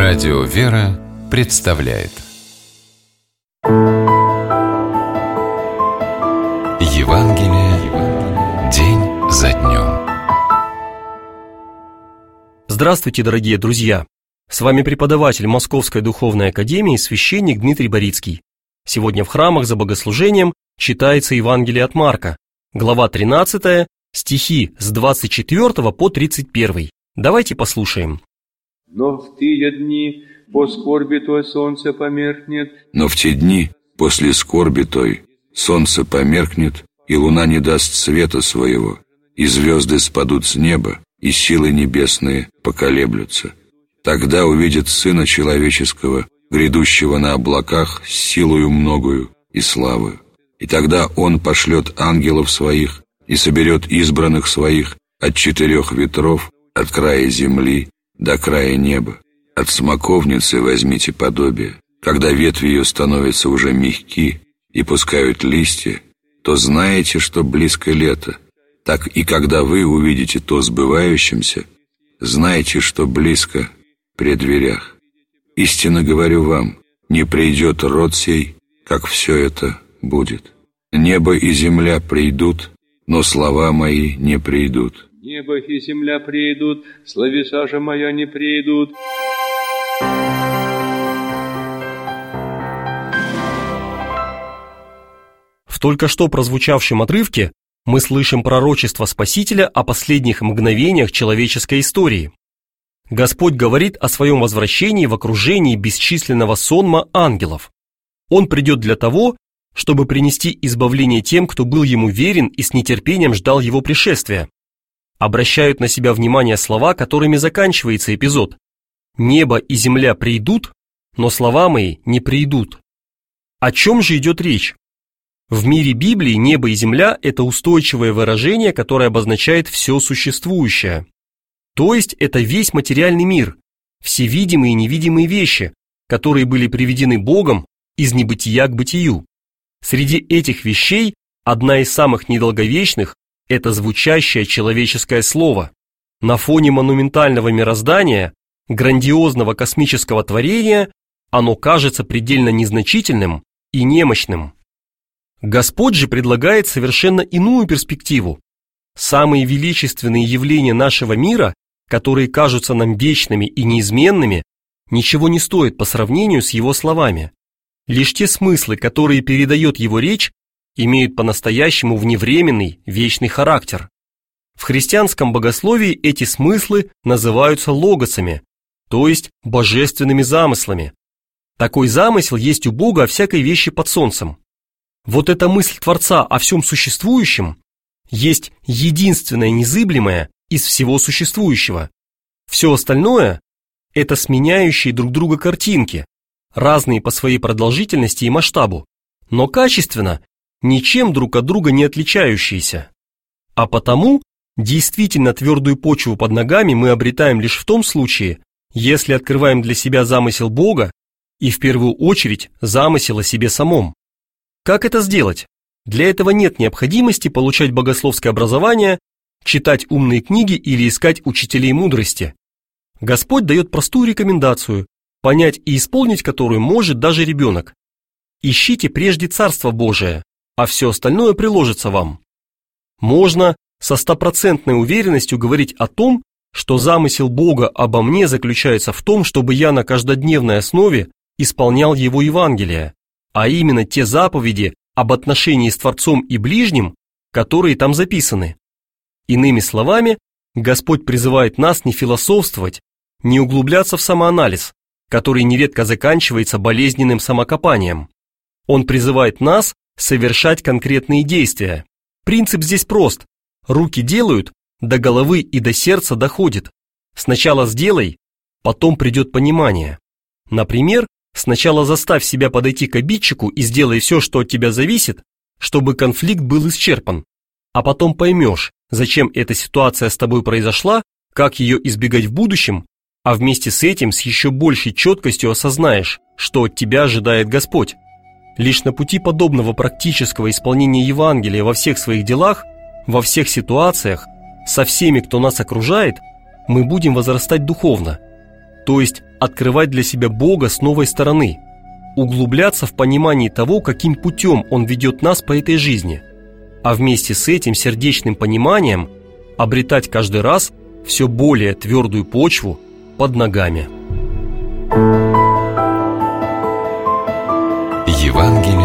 Радио «Вера» представляет Евангелие день за днем. Здравствуйте, дорогие друзья! С вами преподаватель Московской Духовной Академии, священник Дмитрий Борицкий. Сегодня в храмах за богослужением читается Евангелие от Марка, глава 13, стихи с 24 по 31. Давайте послушаем. Но в те дни по скорби той солнце померкнет. Но в те дни после скорби той солнце померкнет, и луна не даст света своего, и звезды спадут с неба, и силы небесные поколеблются. Тогда увидят Сына Человеческого, грядущего на облаках с силою многою и славою. И тогда Он пошлет ангелов Своих и соберет избранных Своих от 4 ветров, от края земли до края неба. От смоковницы возьмите подобие. Когда ветви ее становятся уже мягки и пускают листья, то знаете, что близко лето. Так и когда вы увидите то сбывающимся, знайте, что близко при дверях. Истинно говорю вам, не придет род сей, как все это будет. Небо и земля придут, но слова мои не придут. Небо и земля придут, словеса же моя не придут. В только что прозвучавшем отрывке мы слышим пророчество Спасителя о последних мгновениях человеческой истории. Господь говорит о своем возвращении в окружении бесчисленного сонма ангелов. Он придет для того, чтобы принести избавление тем, кто был Ему верен и с нетерпением ждал Его пришествия. Обращают на себя внимание слова, которыми заканчивается эпизод. «Небо и земля придут, но слова мои не придут». О чем же идет речь? В мире Библии небо и земля – это устойчивое выражение, которое обозначает все существующее. То есть это весь материальный мир, все видимые и невидимые вещи, которые были приведены Богом из небытия к бытию. Среди этих вещей одна из самых недолговечных – это звучащее человеческое слово. На фоне монументального мироздания, грандиозного космического творения, оно кажется предельно незначительным и немощным. Господь же предлагает совершенно иную перспективу. Самые величественные явления нашего мира, которые кажутся нам вечными и неизменными, ничего не стоят по сравнению с Его словами. Лишь те смыслы, которые передает Его речь, имеют по-настоящему вневременный, вечный характер. В христианском богословии эти смыслы называются логосами, то есть божественными замыслами. Такой замысел есть у Бога о всякой вещи под солнцем. Вот эта мысль Творца о всем существующем есть единственное незыблемое из всего существующего. Все остальное – это сменяющие друг друга картинки, разные по своей продолжительности и масштабу, но качественно ничем друг от друга не отличающиеся. А потому действительно твердую почву под ногами мы обретаем лишь в том случае, если открываем для себя замысел Бога и в первую очередь замысел о себе самом. Как это сделать? Для этого нет необходимости получать богословское образование, читать умные книги или искать учителей мудрости. Господь дает простую рекомендацию, понять и исполнить которую может даже ребенок. Ищите прежде Царство Божие, а все остальное приложится вам. Можно со 100% уверенностью говорить о том, что замысел Бога обо мне заключается в том, чтобы я на каждодневной основе исполнял Его Евангелие, а именно те заповеди об отношении с Творцом и ближним, которые там записаны. Иными словами, Господь призывает нас не философствовать, не углубляться в самоанализ, который нередко заканчивается болезненным самокопанием. Он призывает нас совершать конкретные действия. Принцип здесь прост. Руки делают, до головы и до сердца доходит. Сначала сделай, потом придет понимание. Например, сначала заставь себя подойти к обидчику и сделай все, что от тебя зависит, чтобы конфликт был исчерпан. А потом поймешь, зачем эта ситуация с тобой произошла, как ее избегать в будущем, а вместе с этим с еще большей четкостью осознаешь, что от тебя ожидает Господь. Лишь на пути подобного практического исполнения Евангелия во всех своих делах, во всех ситуациях, со всеми, кто нас окружает, мы будем возрастать духовно, то есть открывать для себя Бога с новой стороны, углубляться в понимании того, каким путем Он ведет нас по этой жизни, а вместе с этим сердечным пониманием обретать каждый раз все более твердую почву под ногами. Евангелие